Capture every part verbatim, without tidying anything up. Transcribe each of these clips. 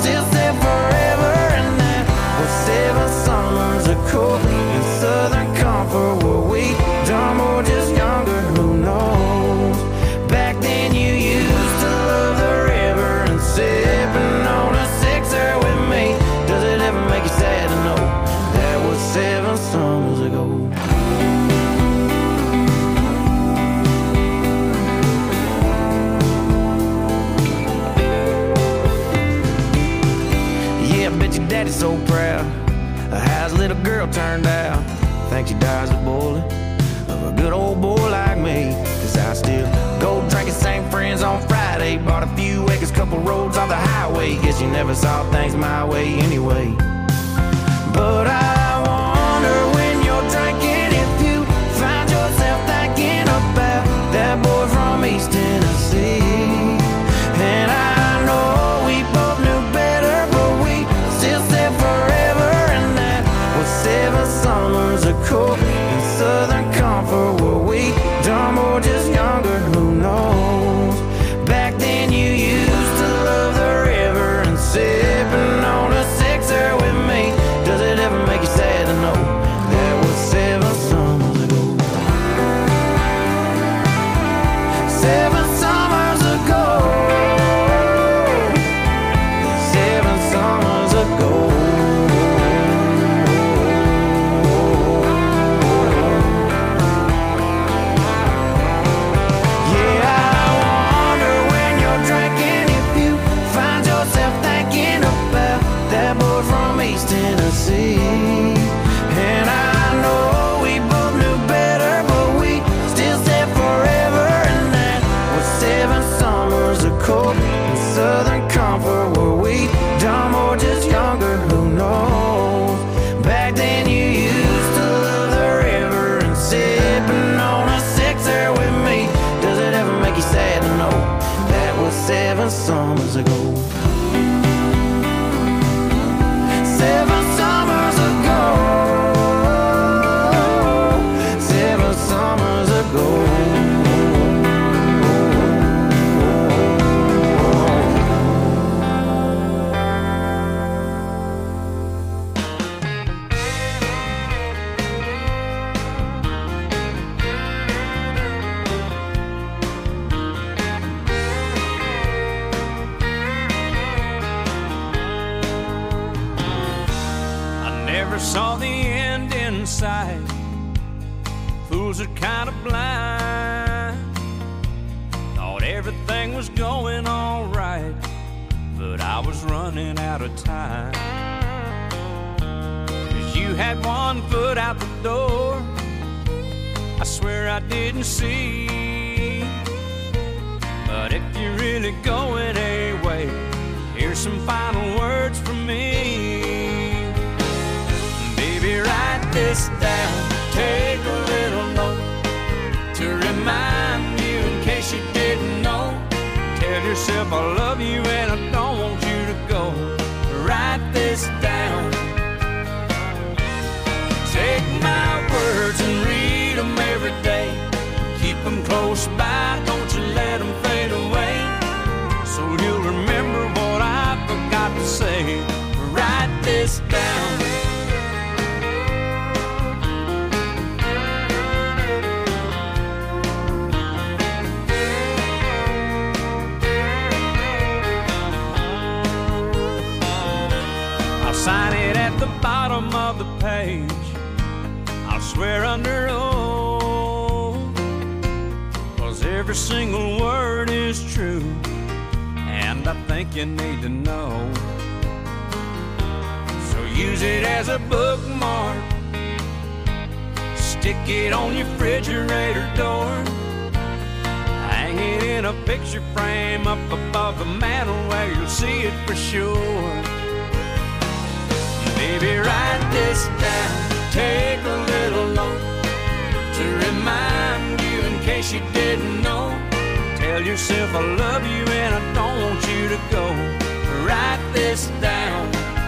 still said forever, and that was seven summers ago. In Southern Comfort, were we dumb or just younger? Who knows? Back then you used to love the river and sipping on a sixer with me. Does it ever make you sad to know that was seven summers ago? Daddy's so proud of how his little girl turned out. Thinks she dies a bullet of a good old boy like me. Cause I still go drinking, same friends on Friday. Bought a few acres, couple roads off the highway. Guess you never saw things my way anyway. But I wonder when you're drinking if you find yourself thinking about that boy from East Tennessee. And I know we both knew better, but we still said forever, and that was seven summers ago. In Southern Comfort, were we dumb or just younger? Who knows? Back then you used to love the river and sipping on a sixer with me. Does it ever make you sad to know that was seven summers ago? Seven summers ago. Seven summers ago. Yeah, I wonder when you're drinking if you find yourself thinking about that boy from East Tennessee. And I know we both knew better, but we still said forever, and that was seven summers ago. In Southern Comfort, were we dumb or just younger? Who knows? Back then you used to love the river and sipping on a sixer with me. Does it ever make you sad to know that was seven summers ago? Seven summers ago. Seven summers ago. Never saw the end in sight. Fools are kind of blind. Thought everything was going all right, but I was running out of time. Cause you had one foot out the door, I swear I didn't see. But if you're really going away, here's some final words from me. Baby, write this down, take a little note to remind you in case you didn't know. Tell yourself I love you and I don't want you to go. Write this down. Take my words and read them every day. Keep them close by, don't you let them fade away. So you'll remember what I forgot to say. Write this down. Sign it at the bottom of the page. I'll swear under oath, 'cause every single word is true, and I think you need to know. So use it as a bookmark, stick it on your refrigerator door, hang it in a picture frame up above the mantel where you'll see it for sure. Baby, write this down, take a little note to remind you in case you didn't know. Tell yourself I love you and I don't want you to go. Write this down.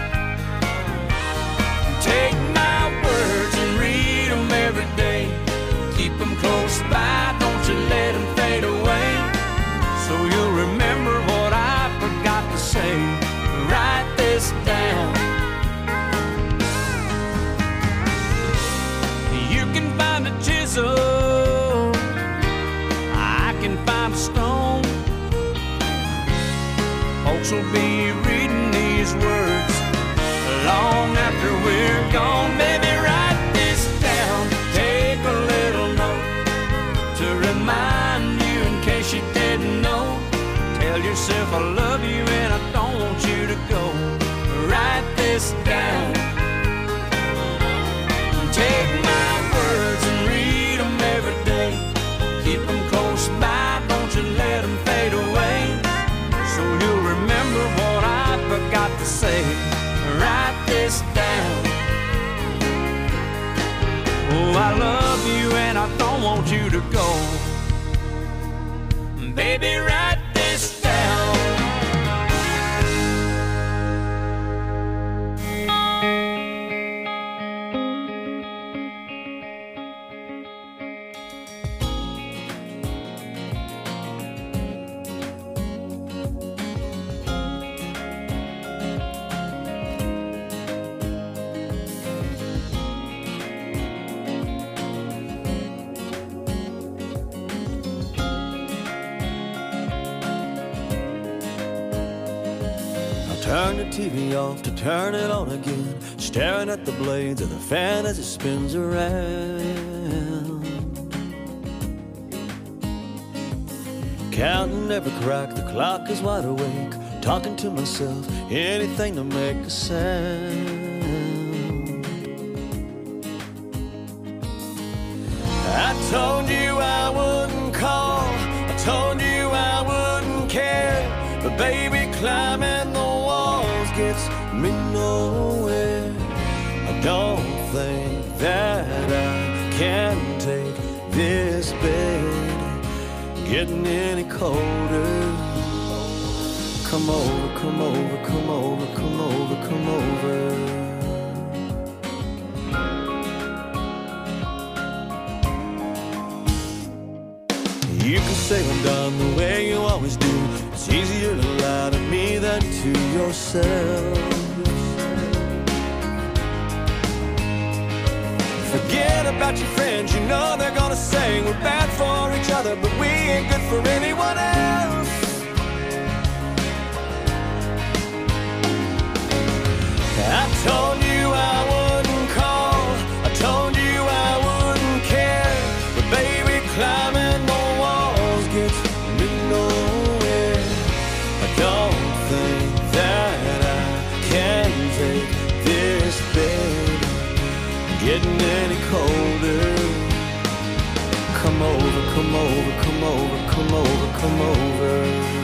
Take my words and read them every day. Keep them close by, don't you let them fade away. So you'll remember what I forgot to say. Write this down. You can find a chisel, I can find a stone. Folks will be reading these words long after we're gone. Baby, write this down, take a little note to remind you in case you didn't know. Tell yourself I love you and I don't want you to go. Write this down, take my words and read them every day. Keep them close by, don't you let them fade away, so you'll remember what I forgot to say. Write this down. Oh, I love you and I don't want you to go. Baby, write this down. Turn the T V off to turn it on again, staring at the blades of the fan as it spins around. Counting every crack, the clock is wide awake, talking to myself, anything to make a sound. I told you I wouldn't call, I told you I wouldn't care, but baby, climbing the gets me nowhere. I don't think that I can take this bed getting any colder. Come over, come over, come over, come over, come over. You can say I'm done the way you always do. It's easier to lie to me than to yourself. Forget about your friends, you know they're gonna say we're bad for each other, but we ain't good for anyone else. I told you I wouldn't call, I told you I wouldn't care, but baby, climbing the walls gets me nowhere. I don't think that I can take this bed getting any colder. Come over, come over, come over, come over, come over.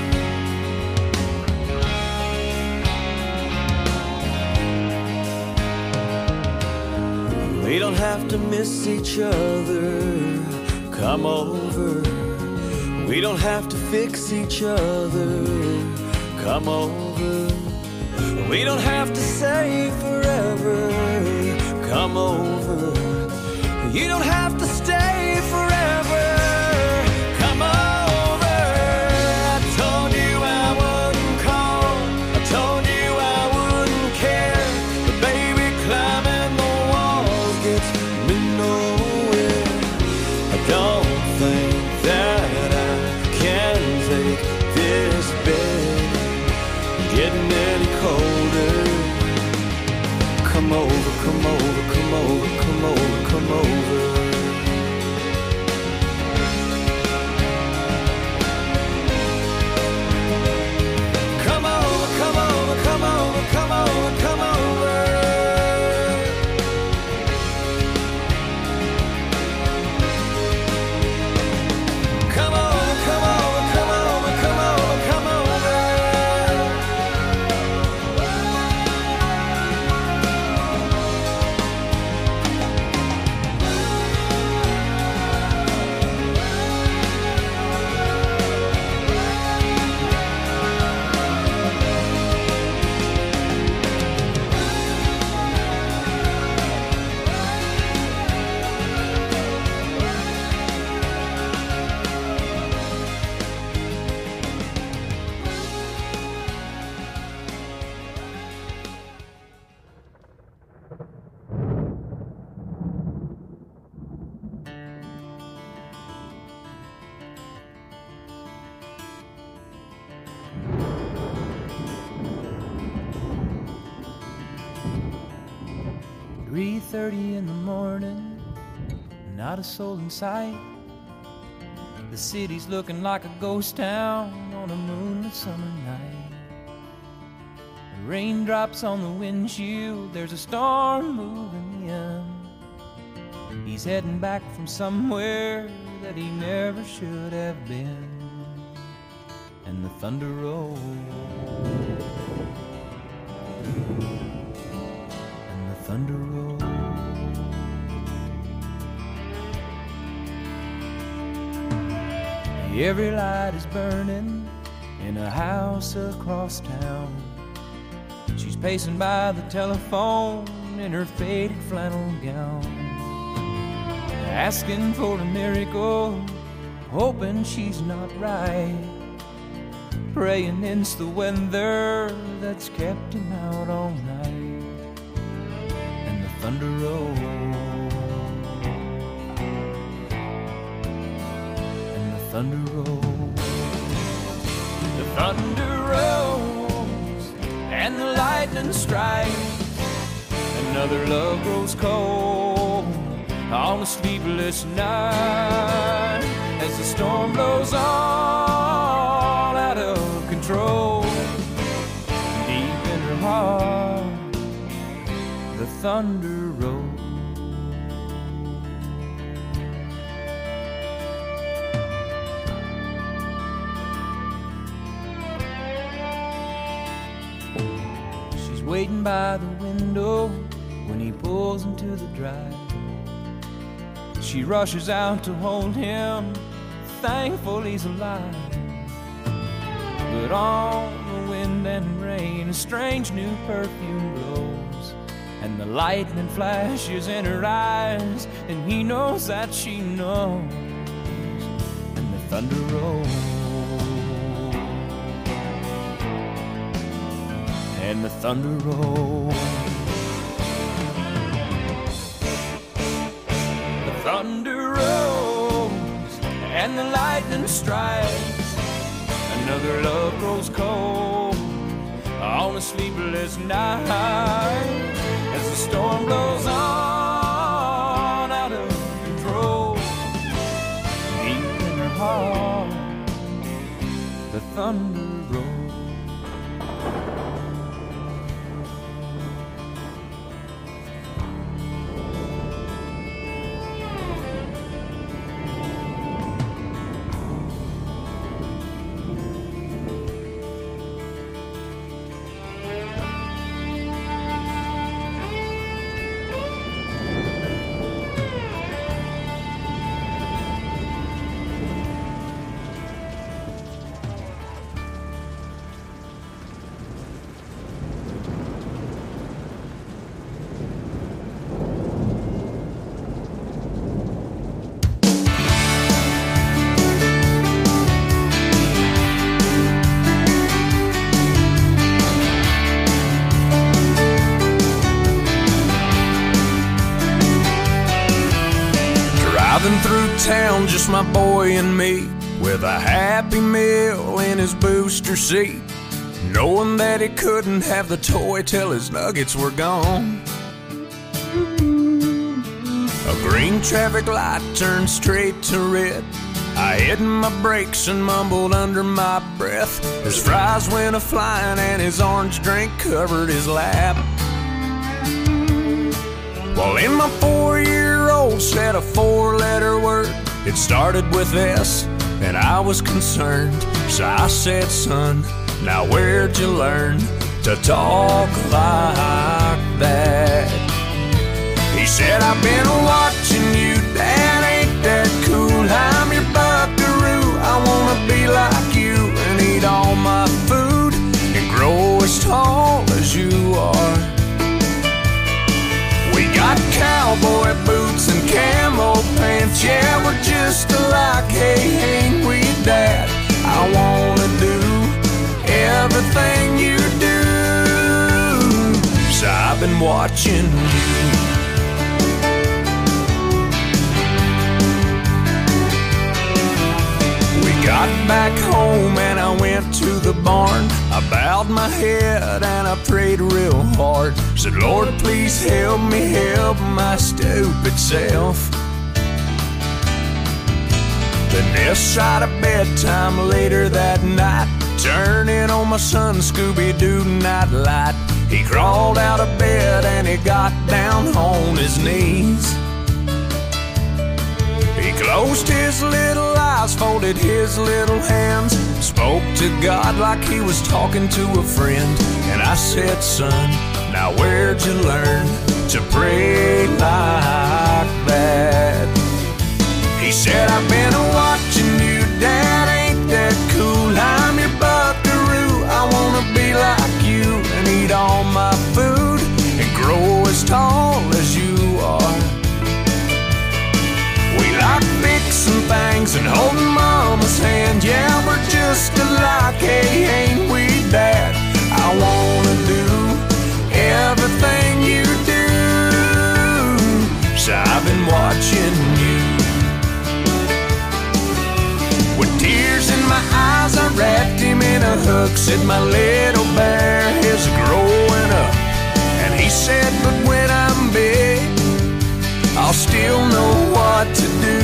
We don't have to miss each other. Come over. We don't have to fix each other. Come over. We don't have to say forever. Come over. You don't have to stay forever. Come over. I told you I wouldn't call, I told you I wouldn't care, but baby, climbing the walls gets me nowhere. I don't think that I can take this bed getting any colder. Come over, come over, come over, come over, come over. three thirty in the morning, not a soul in sight. The city's looking like a ghost town on a moonlit summer night. Raindrops on the windshield, there's a storm moving in. He's heading back from somewhere that he never should have been. And the thunder rolls, and the thunder rolls. Every light is burning in a house across town. She's pacing by the telephone in her faded flannel gown, asking for a miracle, hoping she's not right, praying it's the weather that's kept him out all night. And the thunder rolls, and the thunder rolls, the thunder rolls, and the lightning strikes. Another love grows cold on a sleepless night as the storm blows all out of control. Deep in her heart, the thunder rolls. She's waiting by the window when he pulls into the drive. She rushes out to hold him, thankful he's alive. But on the wind and rain, a strange new perfume blows, and the lightning flashes in her eyes, and he knows that she knows. And the thunder rolls, and the thunder rolls. The thunder rolls, and the lightning strikes. Another love grows cold on a sleepless night as the storm blows on out of control. Deep in her heart, the thunder rolls. Driving through town, just my boy and me, with a Happy Meal in his booster seat, knowing that he couldn't have the toy till his nuggets were gone. A green traffic light turned straight to red. I hit my brakes and mumbled under my breath. His fries went a-flying and his orange drink covered his lap. Well, in my four-year-old said a four-letter word. It started with S, and I was concerned. So I said, son, now where'd you learn to talk like that? He said, I've been watching you, Dad, ain't that cool? I'm your buckaroo, I wanna be like you and eat all my food and grow as tall as you are. We got cowboy boots and camo pants, yeah, we're just alike, hey, ain't we, Dad? I wanna do everything you do, so I've been watching you. We Got back home and I went to the barn. I bowed my head and I prayed real hard. Said, Lord, please help me help my stupid self. Then this side of bedtime later that night, turning on my son Scooby-Doo nightlight. He crawled out of bed and he got down on his knees. He closed his little eyes, folded his little hands, spoke to God like he was talking to a friend. And I said, son, now where'd you learn to pray like that? He said, I've been watching you, Dad, ain't that cool? I'm your buckaroo, I wanna be like you and eat all my food and grow as tall as you are. We like fixing things and holding Mama's hand. Yeah, we're just alike, hey, ain't we, Dad? I wanna do everything you do, so I've been watching you. With tears in my eyes, I wrapped him in a hug. Said, my little bear is growing up. And he said, but when I'm big, I'll still know what to do.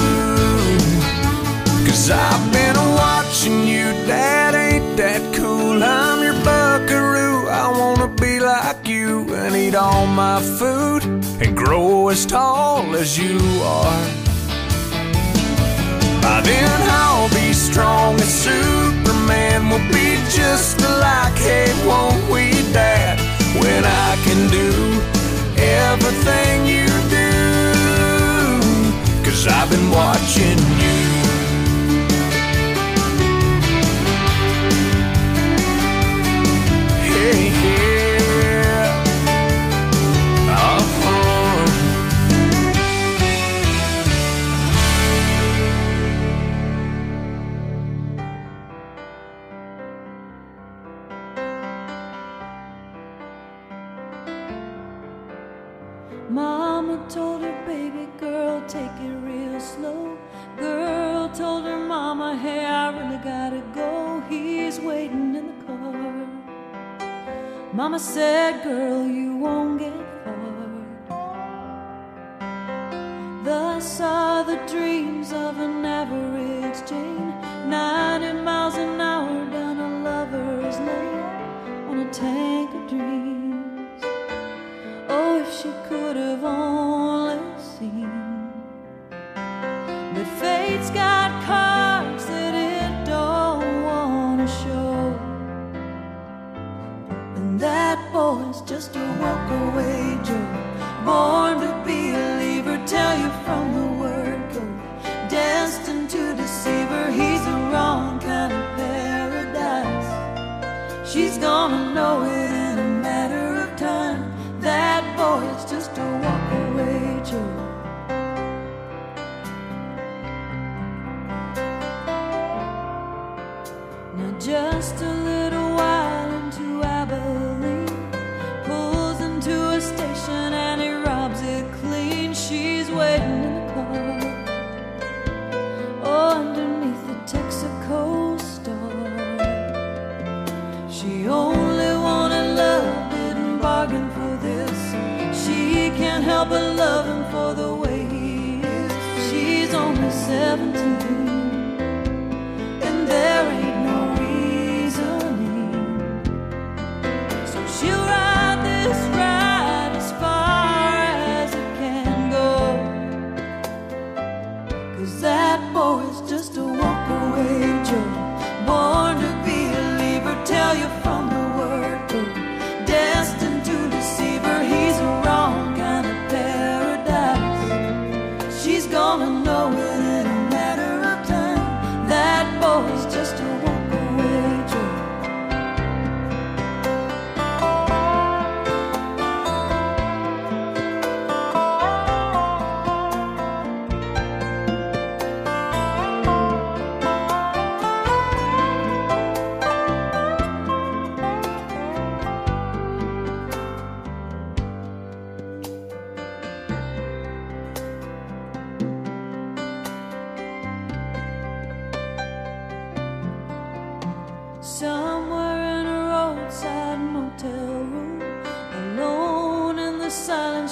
Cause I've been watching you, Dad, ain't that cool? I'm your buckaroo, I wanna be like you and eat all my food and grow as tall as you are. By then I'll be strong as Superman. We'll be just alike, hey, won't we, Dad? When I can do everything you do, cause I've been watching you. Hey, yeah. Uh-huh. Mama told her baby girl, take it real slow. Girl told her mama, hey, I really gotta go. He's waiting in the car. Mama said, girl, you won't get far. Thus are the dreams of an average Jane, ninety miles an hour down a lover's lane on a tank of dreams. Oh, if she could have only seen. But fate's got cards that it don't want to show, and that boy's just a walk-away Joe, born to be a leaver, tell you from the word go, destined to deceive her. He's the wrong kind of paradise. She's gonna know it in a matter of time. That boy is just a walk-away Joe. Now just a little while into Abilene, pulls into a station and he robs it clean. She's waiting in the car, oh, underneath the Texaco star. She only wanted love, didn't bargain for this. She can't help but love him for the way he is. She's only seventeen, and there ain't no reasoning. So she'll ride this ride as far as it can go, cause that boy's just a walk-away Joe, born to be a leaver, tell you from the word go, destined to deceive her. He's a wrong kind of paradise.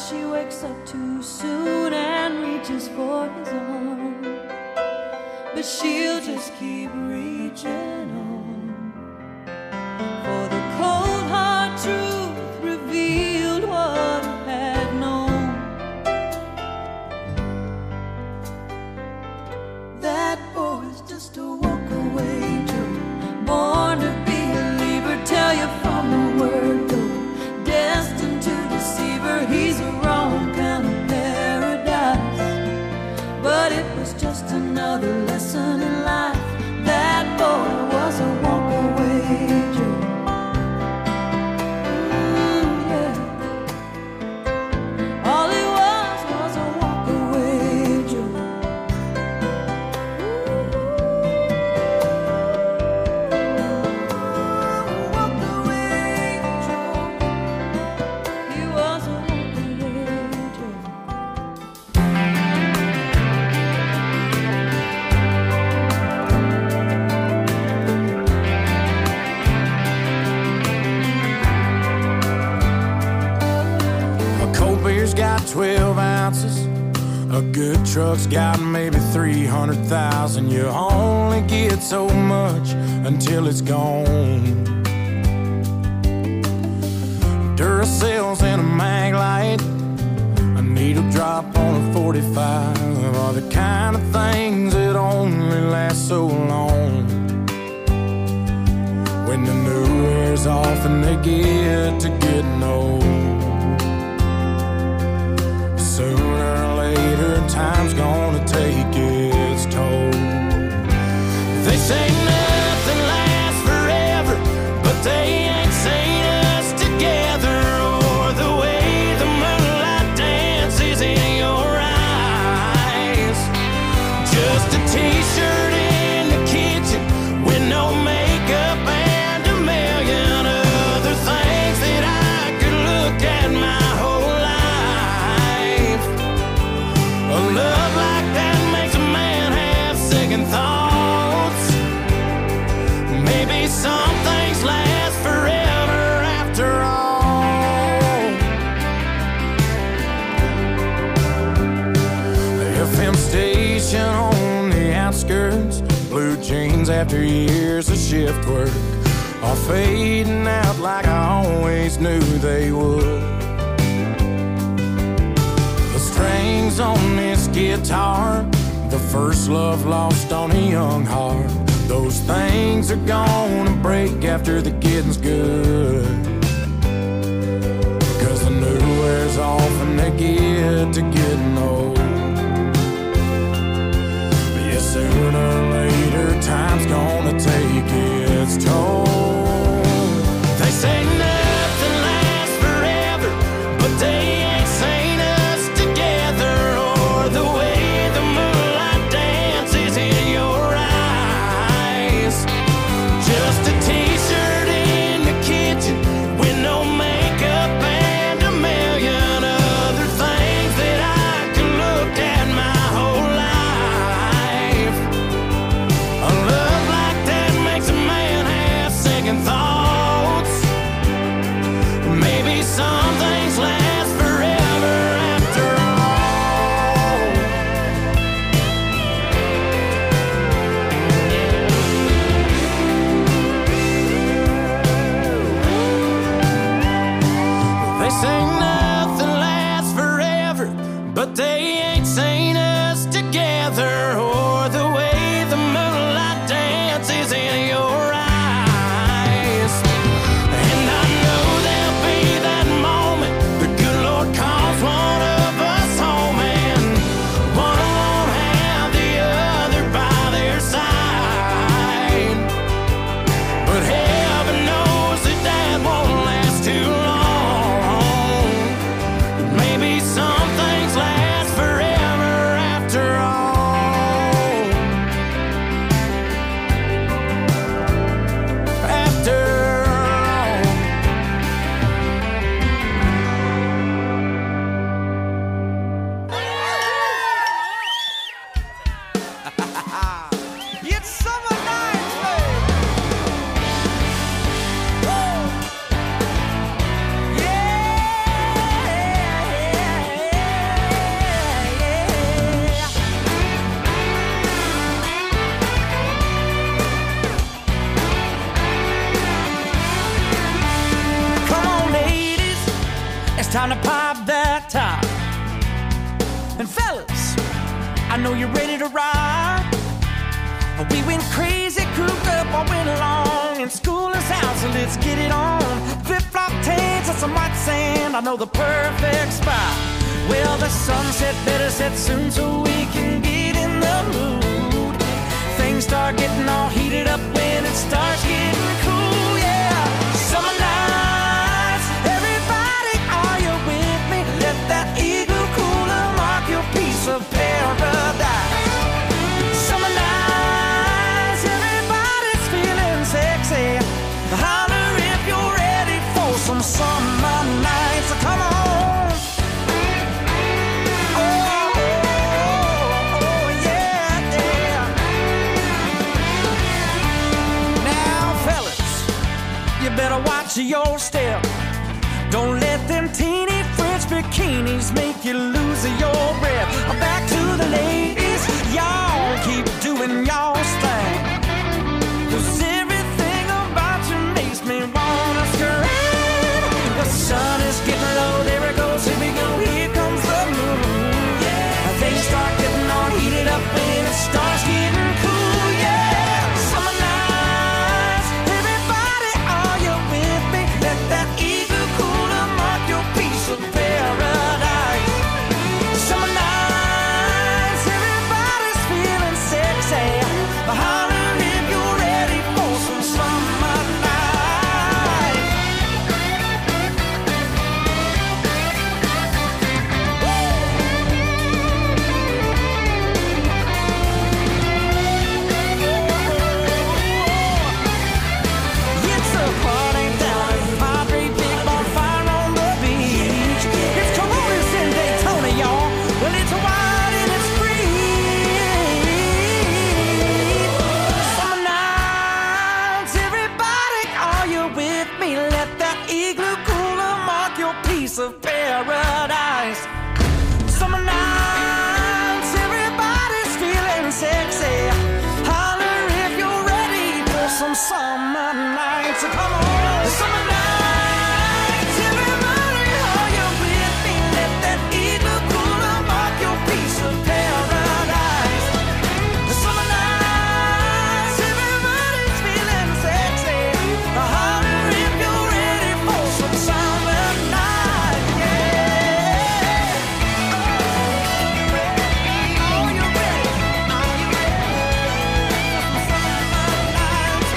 she wakes up too soon and reaches for his arm, but she'll just keep reaching on, for the cold hard truth revealed what I had known. That boy's just a walk-away Joe, born to be a believer, tell you from the word go, destined to deceive her. He's a wrong kind of paradise, but it was just another lesson in life. That boy was a walk-away Joe. Mm, yeah. All he was was a walk-away Joe. Got twelve ounces, a good truck's got maybe three hundred thousand. You only get so much until it's gone. Duracells and a mag light, a needle drop on a forty-five are the kind of things that only last so long. When the new wears off and they get to getting old, sooner or later, time's gonna take its toll. They say nothing lasts forever, but they ain't seen us together, or the way the moonlight dances in your eyes. Just a t-shirt in the kitchen with no makeup and a million other things that I could look at my whole life. A love like that makes a man have second thoughts. Maybe some things last forever after all. The F M station on the outskirts, blue jeans after years of shift work are fading out like I always knew they would. Strings on this guitar, the first love lost on a young heart. Those things are gonna break after the getting's good, cause the new wears off and they get to getting old. But yeah, sooner or later, time's gonna take its toll. They say nothing lasts forever, but they ain't seen us together, or the way the moonlight dances in your eyes. Just a t-shirt in the kitchen with no makeup and a million other things that I time to pop that top. And fellas, I know you're ready to ride. We went crazy, cooped up all winter long, and school is out, so let's get it on. Flip-flop tanks and some white sand, I know the perfect spot. Well, the sunset better set soon so we can get in the mood. Things start getting all heated up when it starts getting cool, yeah. Summer nights, everybody, are you with me? Let that igloo cooler mark your piece of paradise. Summer nights, everybody's feeling sexy. Holler if you're ready for some summer nights. Come on. Better watch your step. Don't let them teeny French bikinis make you lose your breath. Back to the ladies, y'all keep doing y'all's thing. 'Cause everything about you makes me wanna scream. The sun is getting low, there it goes, here we go, here comes the moon. Yeah, things start getting all heated up when it starts getting cool. Yeah, summer nights, everybody, are you with me? Let that igloo cooler mark your piece of paradise. Summer nights, everybody's feeling sexy. Holler if you're ready for some summer night. It's a party down at Padre, big bonfire on the beach. It's Coronas in Daytona, y'all. Well, it's wide and it's free. Summer nights, everybody, are you with me? Let that igloo cooler mark your piece of paradise. Summer nights, everybody's feeling sexy. Holler if you're ready for some summer nights. Come on, summer nights, everybody, are you with me? Let that igloo cooler mark your piece of paradise. Summer nights, everybody's feeling sexy. Holler if you're ready for some summer nights. Yeah. Are you ready? Are you ready for some summer nights?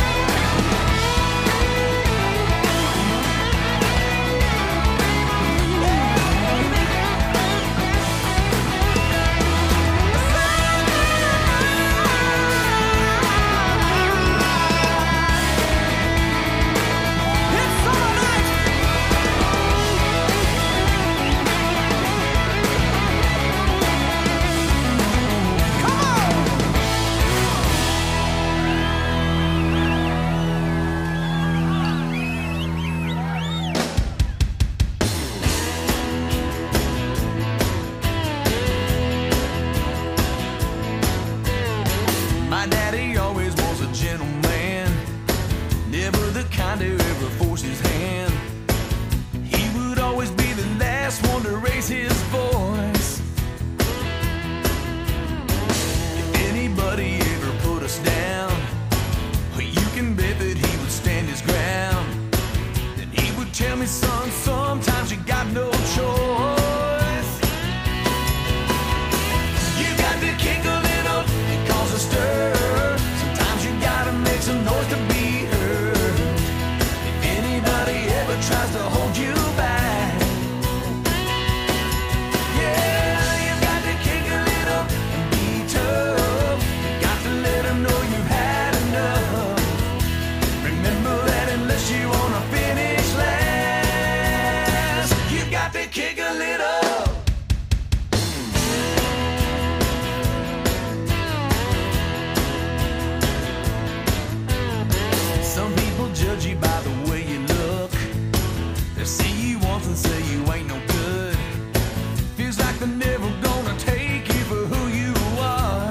It's summer nights. Come on. My daddy always was a gentleman, never the kind to ever force his hand. He would always be the last one to raise his voice. If anybody ever put us down, well, you can bet that he would stand his ground. Then he would tell me, son, sometimes you got no choice. You got to kick a little and cause a stir. Sometimes you gotta make some noise to be heard. If anybody ever tries to hold you back, yeah, you got to kick a little and be tough. You got to let them know you had enough. Remember that unless you wanna finish last, you got to kick a little. Some people judge you by the way you look. They see you once and say you ain't no good. Feels like they're never gonna take you for who you are.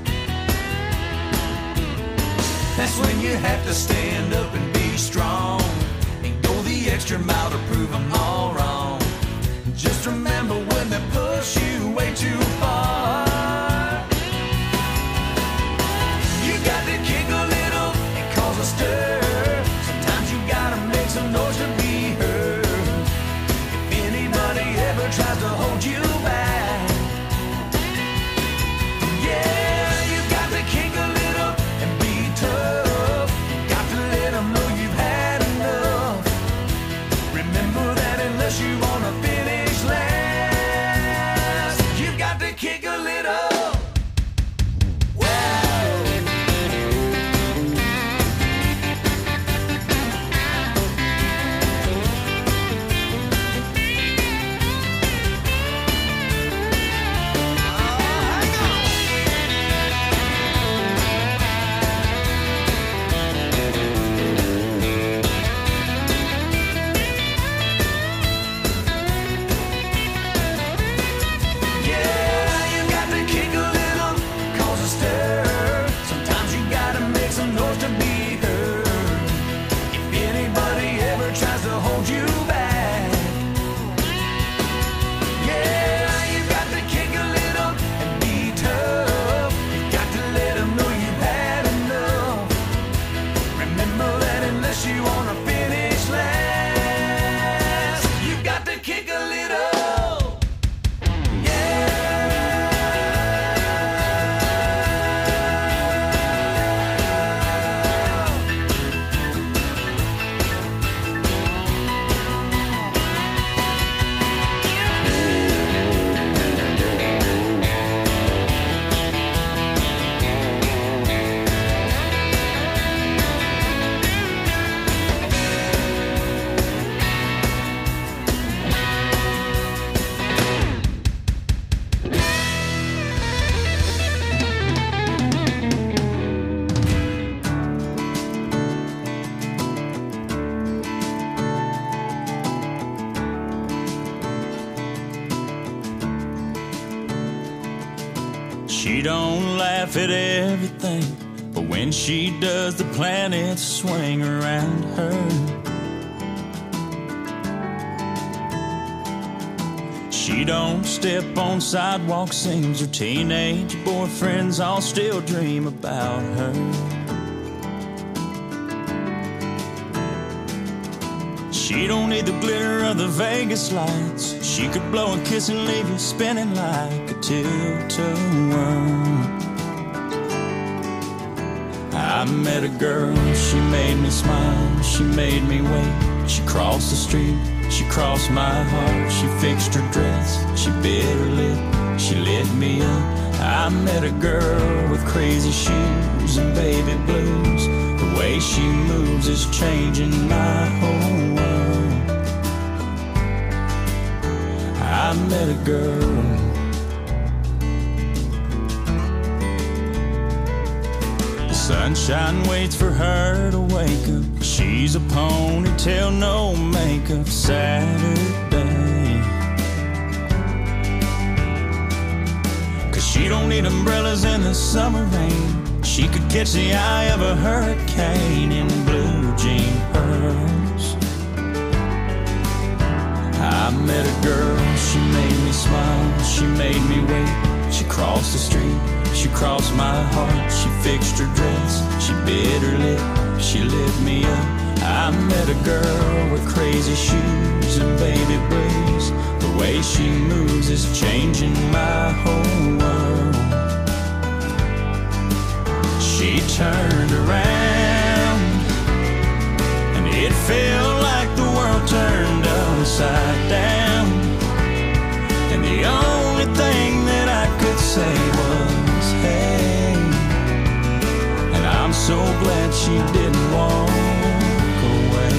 That's when you have to stand up and be strong and go the extra mile to prove them all wrong. She don't laugh at everything, but when she does, the planets swing around her. She don't step on sidewalks, seems her teenage boyfriends all still dream about her. She don't need the glitter of the Vegas lights. She could blow a kiss and leave you spinning like a tilt-a-whirl. I met a girl, she made me smile, she made me wait. She crossed the street, she crossed my heart. She fixed her dress, she bit her lip, she lit me up. I met a girl with crazy shoes and baby blues. The way she moves is changing my whole world. I met a girl. The sunshine waits for her to wake up. She's a ponytail, no makeup Saturday. Cause she don't need umbrellas in the summer rain. She could catch the eye of a hurricane in blue jean pearls. I met a girl, she made me smile, she made me wait. She crossed the street, she crossed my heart. She fixed her dress, she bit her lip, she lit me up. I met a girl with crazy shoes and baby blues. The way she moves is changing my whole world. She turned around and it felt like the world turned upside down. And the only thing that I could say was, hey. And I'm so glad she didn't walk away.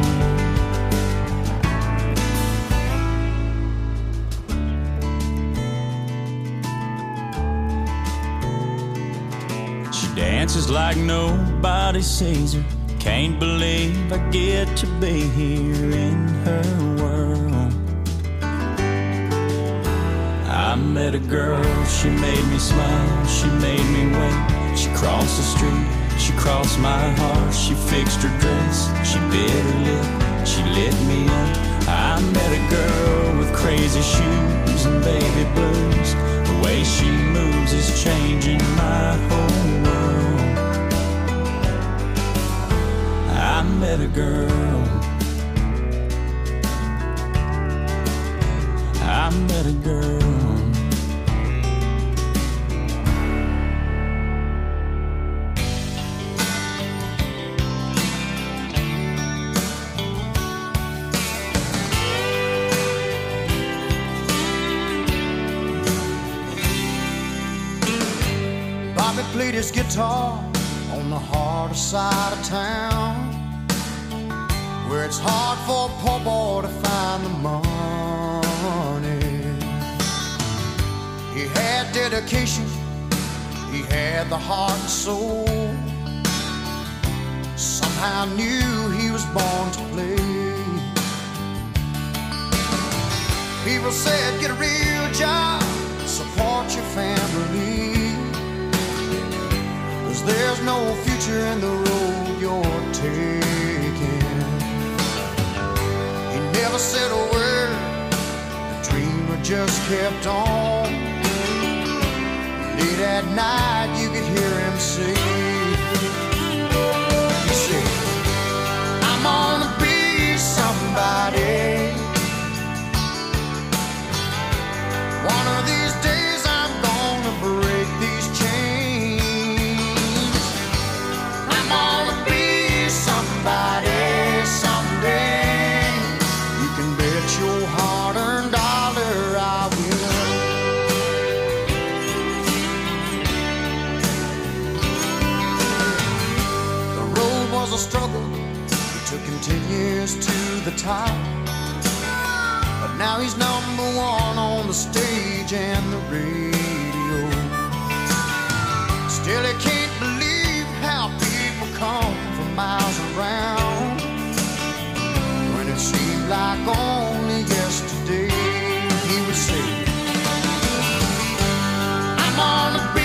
She dances like nobody sees her. Can't believe I get to be here in her world. I met a girl, she made me smile, she made me wait. She crossed the street, she crossed my heart. She fixed her dress, she bit her lip, she lit me up. I met a girl with crazy shoes and baby blues. The way she moves is changing my whole world. I met a girl. I met a girl. Bobby played his guitar on the harder side of town, where it's hard for a poor boy to find the money. He had dedication, he had the heart and soul. Somehow knew he was born to play. People said, get a real job, support your family, 'cause there's no future in the road you're taking. He never said a word, the dreamer just kept on. Late at night you could hear him say, he said, I'm gonna be somebody. One of these days I'm gonna break these chains. I'm gonna be somebody someday. You can bet your hard-earned dollar I will. The road was a struggle, it took him ten years to the top. But now he's number one on the stage and the radio. Still he can't believe how people come from miles around, when it seemed like only yesterday he would say, I'm gonna be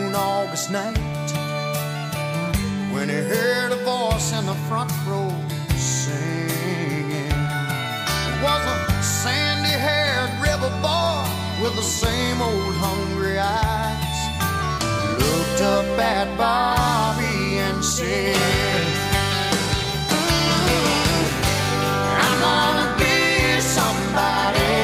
afternoon August night when he heard a voice in the front row singing. It was a sandy-haired river boy with the same old hungry eyes. Looked up at Bobby and said, I'm gonna be somebody.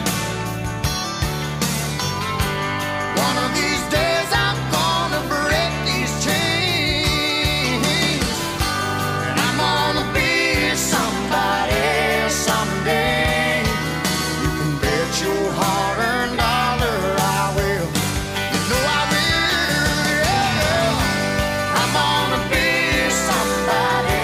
One of these days I'm gonna break these chains, and I'm gonna be somebody someday. You can bet your hard-earned dollar I will. You know I will, yeah. I'm gonna be somebody.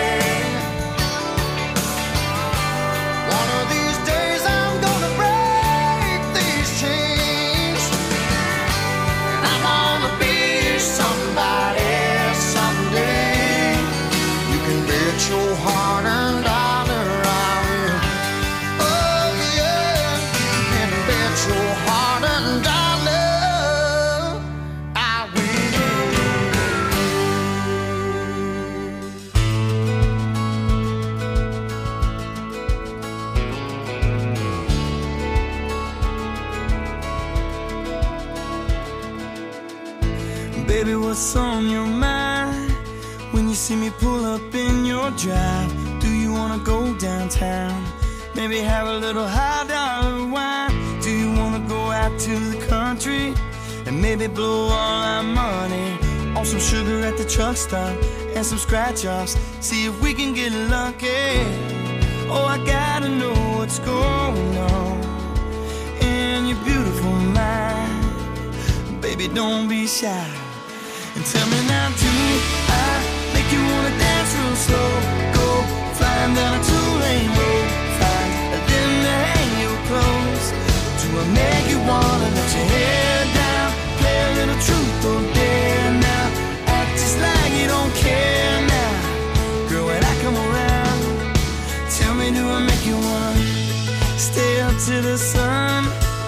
One of these days I'm gonna break these chains, and I'm gonna be somebody someday. You can bet your hard-earned dollar I will. Oh yeah, you can bet your hard-earned dollar I will. Baby, what's on your mind when you see me pull up in your drive? Do you wanna go downtown? Maybe have a little high dollar wine? Do you wanna go out to the country and maybe blow all our money on some sugar at the truck stop and some scratch offs? See if we can get lucky. Oh, I gotta know what's going on in your beautiful mind. Baby, don't be shy. And tell me now, do I make you wanna dance real slow? Go flying down a two-lane road, find a limb to hang your clothes. Do I make you wanna let your hair down, play a little truth or dare now? Act just like you don't care now. Girl, when I come around, tell me, do I make you wanna stay up to the sun,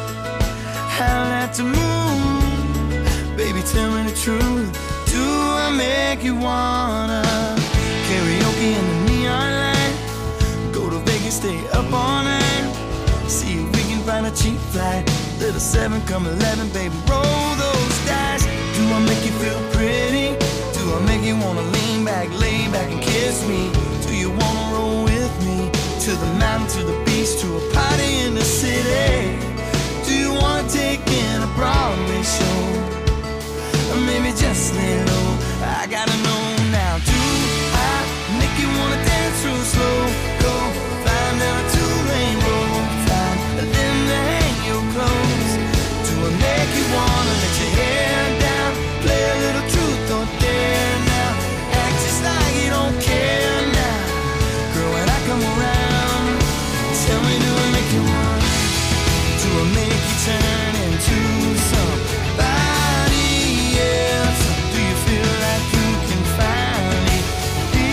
howl at the moon? Baby, tell me the truth. Do I make you wanna karaoke in the neon light? Go to Vegas, stay up all night. See if we can find a cheap flight. Little seven, come eleven, baby, roll those dice. Do I make you feel pretty? Do I make you wanna lean back, lay back and kiss me? Do you wanna roll with me to the mountain, to the beach, to a party in the city? Do you wanna take in a Broadway show? Or maybe just lay low. I gotta know now. Do I make you wanna dance real slow? Go flying down a two-lane road, find a limb to hang your clothes. Do I make you wanna let your hair down, play a little truth or dare now? Act just like you don't care now. Girl, when I come around, tell me, do I make you wanna? Do I make you turn into somebody? Do you feel like you can finally be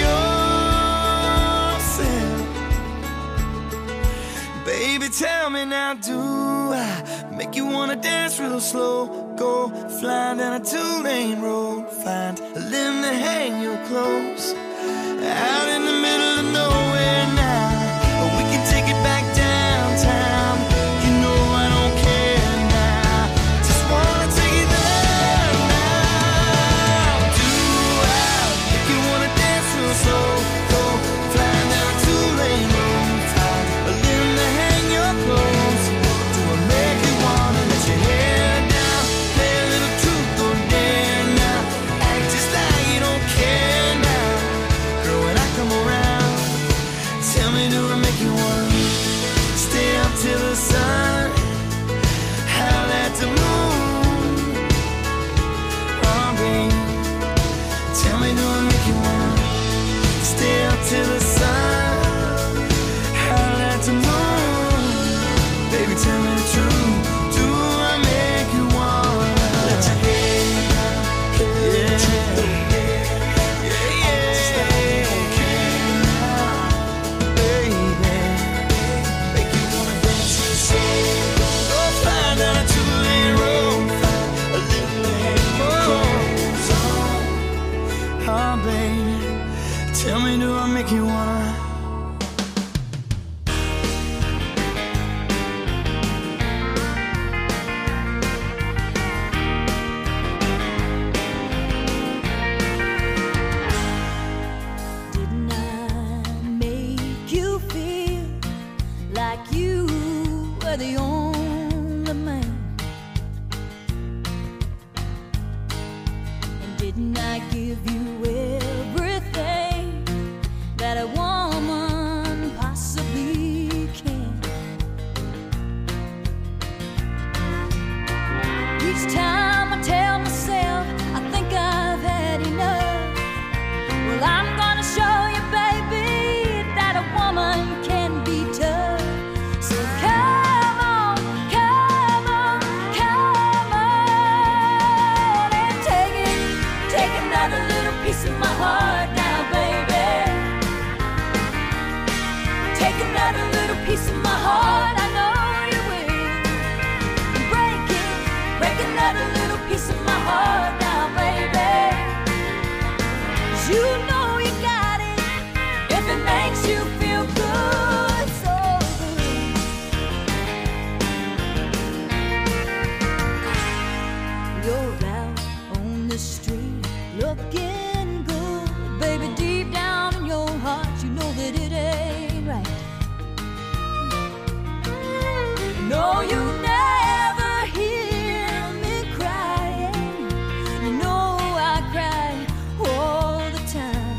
yourself? Baby, tell me now, do I make you wanna dance real slow? Go flying down a two-lane road, find a limb to hang your clothes. Out in the middle of nowhere now, or we can take it back downtown. You know I don't care now, just wanna take it there now. Do I make you wanna dance real slow? Go flying down a two-lane road, find a limb to hang your clothes. Do I make you wanna let your hair down, play a little truth or dare now? Act just like you don't care now. Girl, when I come around, tell me, do I make you wanna stay up till the sun, howl at the moon? Oh, babe, tell me, do I make you wanna stay up till the sun, howl at the moon? Baby, tell me the truth. Do I make you wanna let your hair down, play a little truth or dare? Yeah, yeah, just like you don't care now, baby. Make you wanna dance real slow. Go flying down a two-lane road, find a little man. Tell me, do I make you wanna? Didn't I make you feel like you were the only man? And didn't I give you everything that a woman possibly can? Each time I tell myself I think I've had enough, well, I'm gonna show you, baby, that a woman can be tough. So come on, come on, come on, and take it, take another little piece of my heart now, baby. Take another little piece of my heart, I know you will. Break it, break another little piece of my heart now, baby. 'Cause you know you got it if it makes you feel good, so good. You're out on the street looking good, baby. Deep down in your heart, you know that it ain't right. No, you never hear me crying. You know I cry all the time.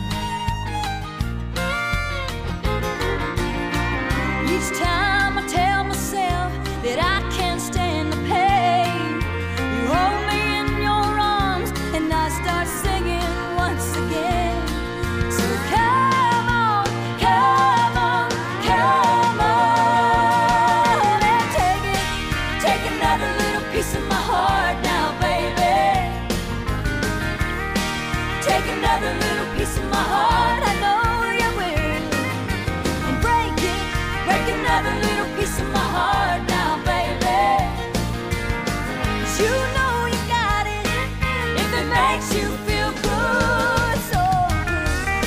Each time I tell myself that I can't stand the pain, you hold me in your arms and I start singing once again. So come on, come on, come on, and take it, take another little piece of my heart now, baby. Take another little piece of my heart, I know you will. And break it, break another little piece of my heart now, baby. 'Cause you know you got it if it makes you feel good, so good.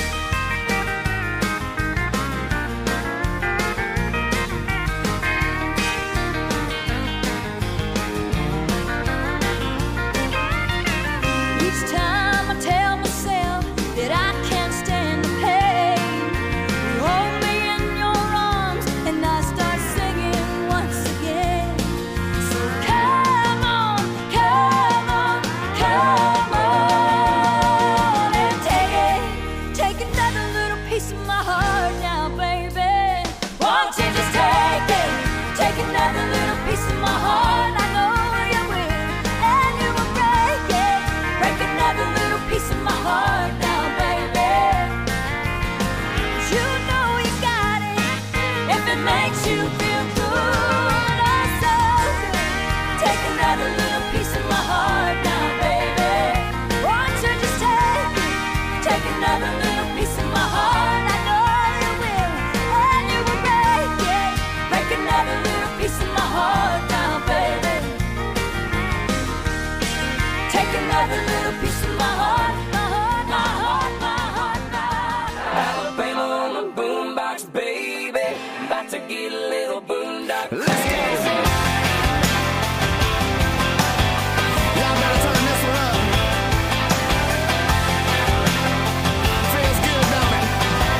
Each time I tell myself that I can't stand the pain, you hold me in your arms and I start singing once again. So come on, come on, come on, and take it, take another little piece of my heart now, baby. Won't you just take it, take another little piece of my heart, I know you will. And you will break it, break another little piece of my heart now, baby. 'Cause you know you got it if it makes you feel good, oh so good. Take another little piece of my heart now, baby. Won't you just take it, take another little piece of my heart, I know you will. And you will break it, break another little piece of my heart now, baby. Take another little piece of my heart, my heart, my heart, my heart, my heart. Alabama on the boombox, baby. About to get a little boondock. Let's go. Y'all better turn this one up. Feels good, don't it?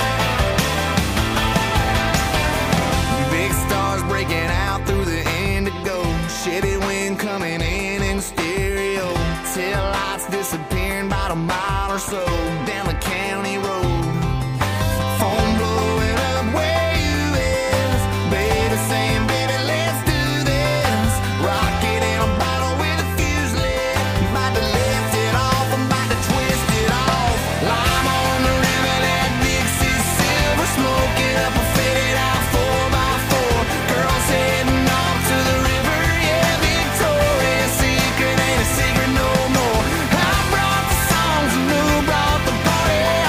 Big stars breaking out through the indigo. Chevy wind coming in in stereo. Tail lights disappearing about a mile or so down the county road. Phone blowing up where you is. Baby saying, baby, let's do this. Rocket in a bottle with a fuse lit. About to lift it off, I'm about to twist it off. Lime on the river, that Dixie silver. Smoking up a faded out four by four. Girls heading off to the river, yeah, Victoria's Secret ain't a secret no more. I brought the songs and who brought the party.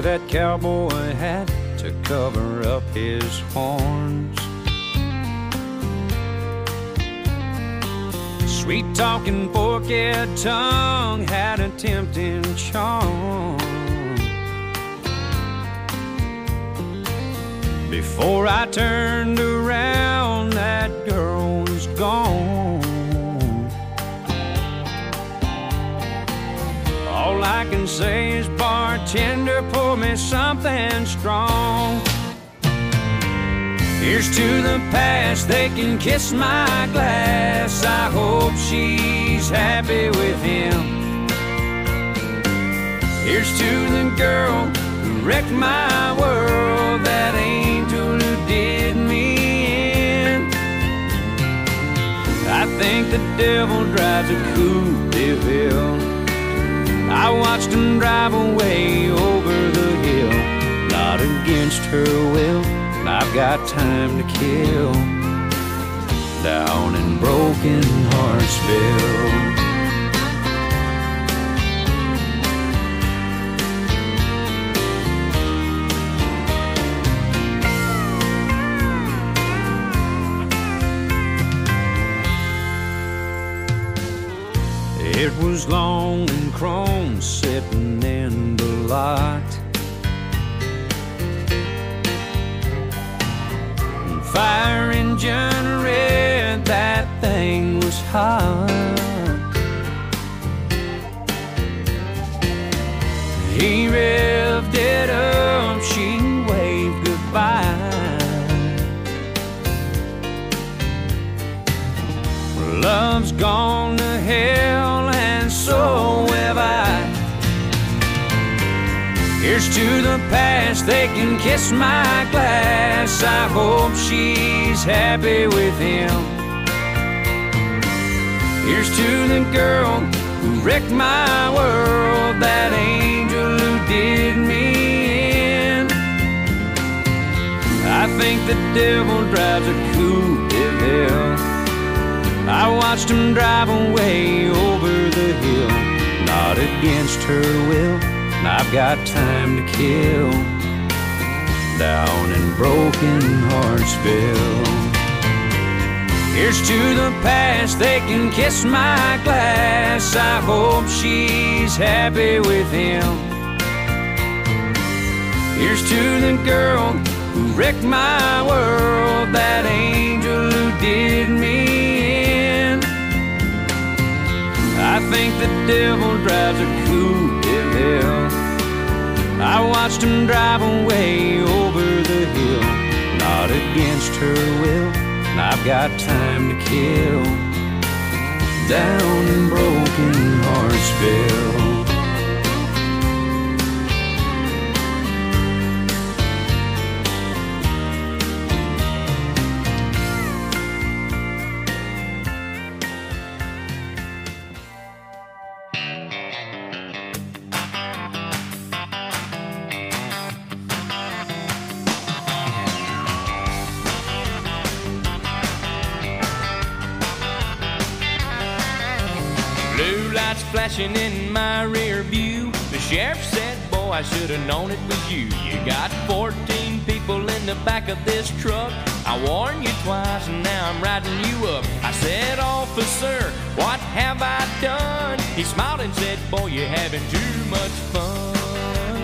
wore that cowboy hat to cover up his horns. Sweet-talking, forked tongue had a tempting charm. Before I turned around, that girl was gone. All I can say is, bartender, pour me something strong. Here's to the past, they can kiss my glass. I hope she's happy with him. Here's to the girl who wrecked my world, that angel who did me in. I think the devil drives a coupe de ville. I watched him drive away over the hill, not against her will. I've got time to kill down in Broken Heartsville. It was long and chrome sitting in the lot. Fire engine red, that thing was hot. He revved it up, she waved goodbye. Love's gone to hell and so have I. Here's to the past, they can kiss my glass. I hope she's happy with him. Here's to the girl who wrecked my world, that angel who did me in. I think the devil drives a coupe de ville. I watched him drive away over the hill, not against her will. I've got time to kill down in Broken Heartsville. Here's to the past, they can kiss my glass. I hope she's happy with him. Here's to the girl who wrecked my world, that angel who did me in. I think the devil drives a coupe de ville. I watched him drive away over the hill, not against her will. I've got time to kill down in Broken Heartsville. Flashing in my rear view, the sheriff said, boy, I should have known it was you. You got fourteen people in the back of this truck. I warned you twice and now I'm riding you up. I said, officer, what have I done? He smiled and said, boy, you're having too much fun.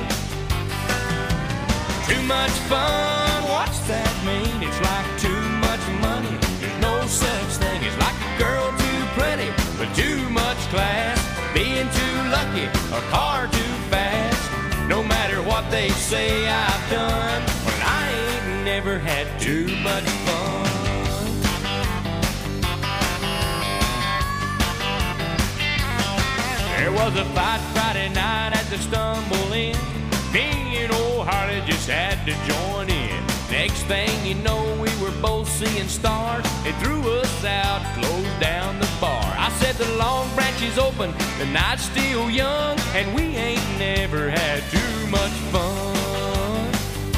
Too much fun, what's that mean? It's like too much money. There's no such thing. It's like a girl too pretty with too much class, being too lucky, a car too fast. No matter what they say I've done, well, I ain't never had too much fun. There was a fight Friday night at the Stumble Inn. Me and old Harley just had to join in. Next thing you know, we were both seeing stars. They threw us out, closed down the bar. I said the Long Branch is open, the night's still young, and we ain't never had too much fun.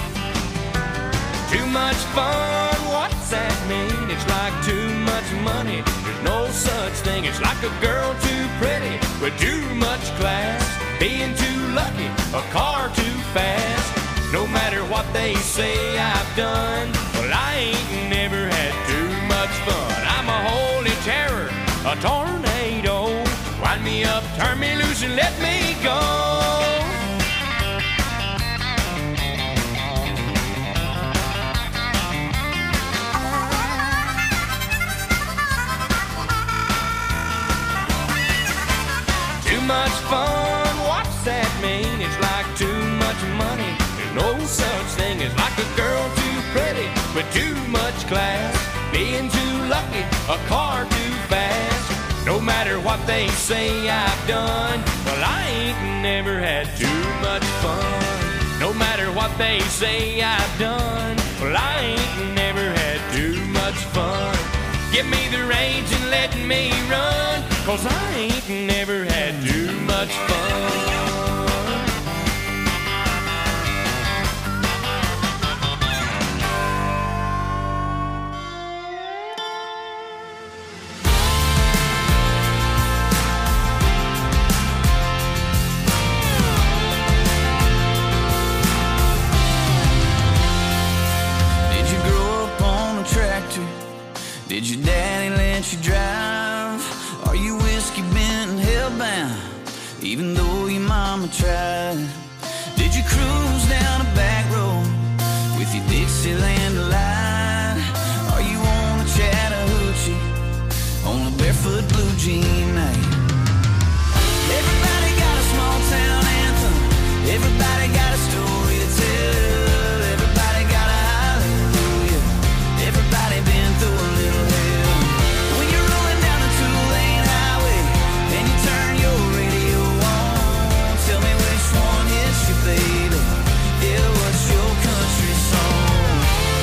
Too much fun, what's that mean? It's like too much money. There's no such thing. It's like a girl too pretty with too much class, being too lucky, a car too fast. No matter what they say I've done, well, I ain't never had too much fun. I'm a holy terror, a tornado. Wind me up, turn me loose, and let me go. Too much fun, what's that mean? It's like too much money. There's no such thing as like a girl too pretty with too much class, being too lucky, a car too fast. No matter what they say I've done, well, I ain't never had too much fun. No matter what they say I've done, well, I ain't never had too much fun. Give me the reins and let me run, 'cause I ain't never had too much fun. Did your daddy let you drive? Are you whiskey bent and hellbound, even though your mama tried? Did you cruise down a back road with your Dixieland delight? Are you on a Chattahoochee on a barefoot blue jean night? Everybody got a small town anthem. Everybody got a story to tell. Everybody got a hallelujah. Everybody been through a little hell. When you're rolling down a two-lane highway and you turn your radio on, tell me which one hits you, baby. Yeah, what's your country song?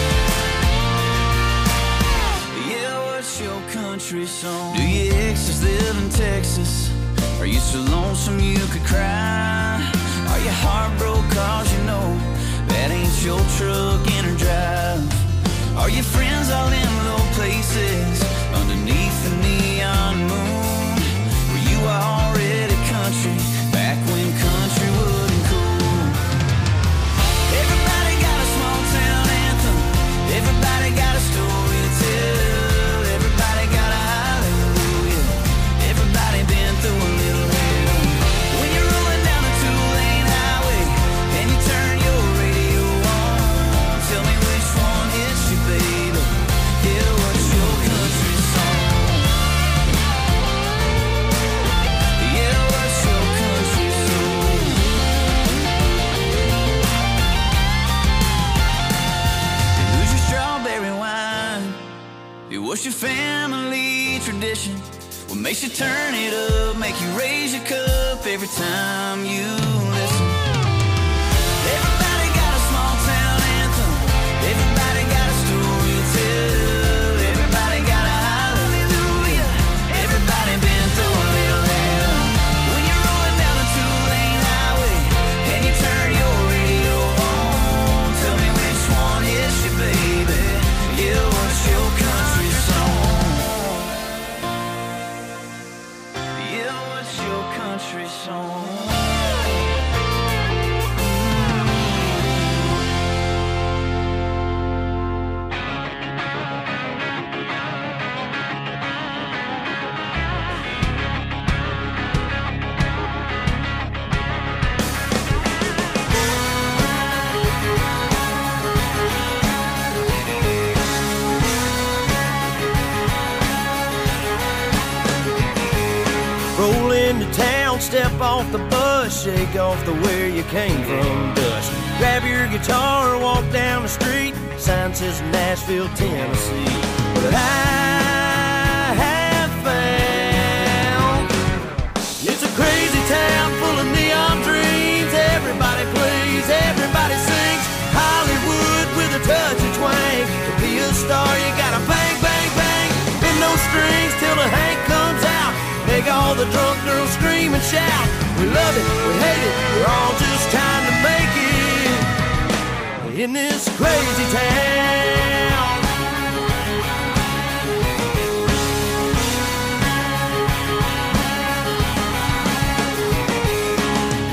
Yeah, what's your country song? Do your exes live in Texas? Are you so lonesome you could cry? Are you heartbroken 'cause you know that ain't your truck in or drive? Are your friends all in low places underneath the neon moon? Were you already country back when country wasn't cool? Everybody got a small town anthem. Everybody got a story to tell. Everybody got a hallelujah. Everybody been through a little hell. When you're rolling down a two-lane highway and you turn your radio on, tell me which one hits you, baby. Yeah, what's your country song? Yeah, what's your country song? Who's your strawberry wine? Yeah, what's your family tradition? What makes you turn it up, make you raise your cup every time you listen? Everybody got a small town anthem. Everybody got a story to tell. Everybody got a hallelujah. Everybody been through a little hell. When you're rolling down a two-lane highway and you turn your radio on, tell me which one hits you, baby. Yeah, what's your country song? Yeah, what's your country song? Roll into town, step off the bus, shake off the where you came from dust. Grab your guitar, walk down the street, sign says Nashville, Tennessee. But I have found it's a crazy town full of neon dreams. Everybody plays, everybody sings. Hollywood with a touch of twang. To be a star, you gotta bang, bang, bang. Bend those strings till the Hank comes out. Make all the drunk girls scream and shout. We love it, we hate it, we're all just trying to make it in this crazy town.